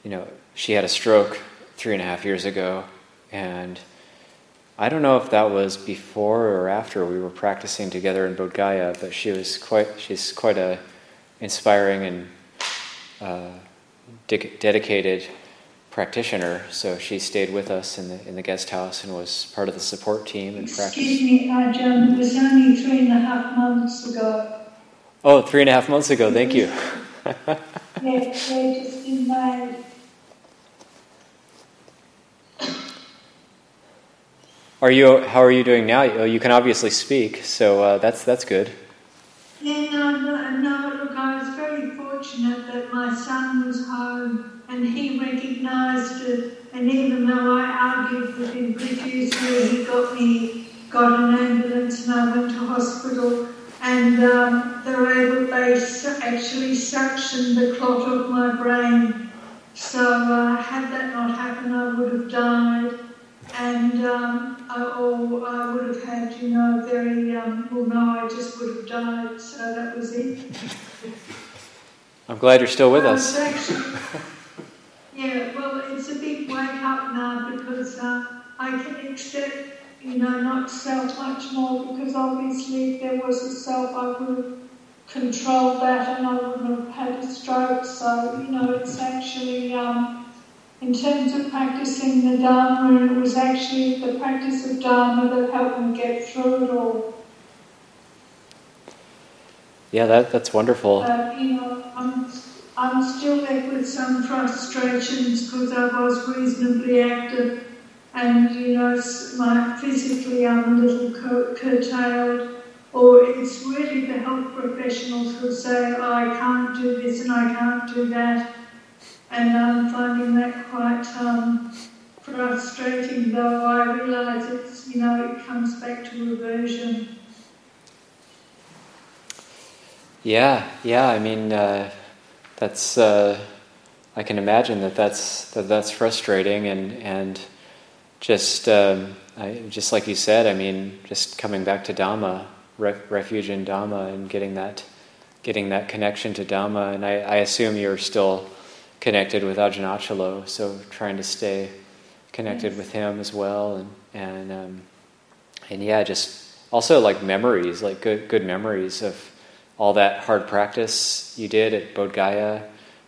she had a stroke 3.5 years ago, and I don't know if that was before or after we were practicing together in Bodh Gaya, but she's quite a inspiring and dedicated practitioner. So she stayed with us in the guest house and was part of the support team and practice. Excuse me, Ajahn, it was only 3.5 months ago. Oh, 3.5 months ago, thank you. Yeah, just in May. How are you doing now? You can obviously speak, so that's good. Yeah, no, look, I was very fortunate that my son was home and he recognised it, and even though I argued with him profusely, he got an ambulance and I went to hospital, and they actually suctioned the clot of my brain. So had that not happened, I would have died. And I would have had, I just would have died, so that was it. I'm glad you're still with us. Yeah, well, it's a big wake up now because I can accept, not self much more, because obviously if there was a self, I would have controlled that and I wouldn't have had a stroke. So, it's actually... in terms of practicing the Dharma, it was actually the practice of Dharma that helped me get through it all. Yeah, that's wonderful. But, I'm still left with some frustrations because I was reasonably active and, physically I'm a little curtailed. Or it's really the health professionals who say, oh, I can't do this and I can't do that. And I'm finding that quite frustrating, though I realise it's, it comes back to aversion. Yeah. I mean, that's. I can imagine that's frustrating, and just like you said. I mean, just coming back to Dhamma, refuge in Dhamma, and getting that connection to Dhamma. And I assume you're still connected with Ajahn Achalo, so trying to stay connected with him as well, and yeah, just also like memories, like good memories of all that hard practice you did at Bodh Gaya,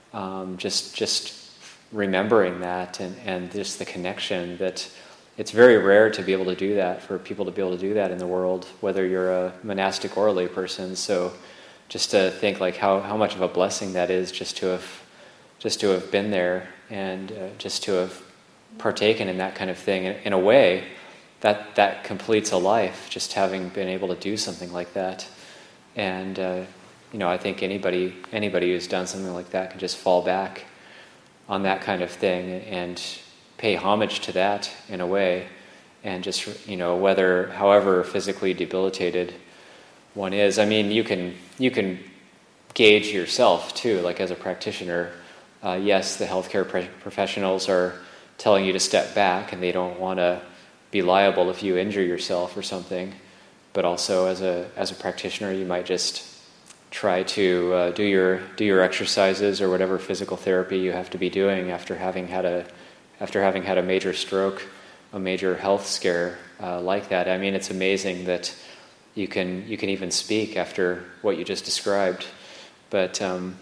just remembering that and just the connection that it's very rare to be able to do that, for people to be able to do that in the world, whether you're a monastic or a lay person. So just to think like how much of a blessing that is, just to have been there and just to have partaken in that kind of thing. In a way, that completes a life, just having been able to do something like that. And I think anybody who's done something like that can just fall back on that kind of thing and pay homage to that in a way, and just however physically debilitated one is. I mean, you can gauge yourself too, like as a practitioner. Yes, the healthcare professionals are telling you to step back, and they don't want to be liable if you injure yourself or something. But also, as a practitioner, you might just try to do your exercises or whatever physical therapy you have to be doing after having had a major stroke, a major health scare like that. I mean, it's amazing that you can even speak after what you just described. But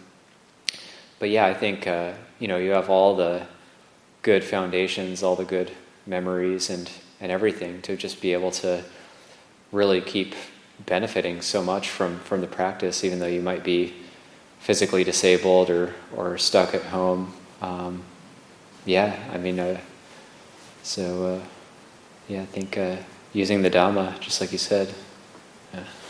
yeah, I think you have all the good foundations, all the good memories, and everything to just be able to really keep benefiting so much from the practice, even though you might be physically disabled or stuck at home. I think using the Dhamma, just like you said. Yeah.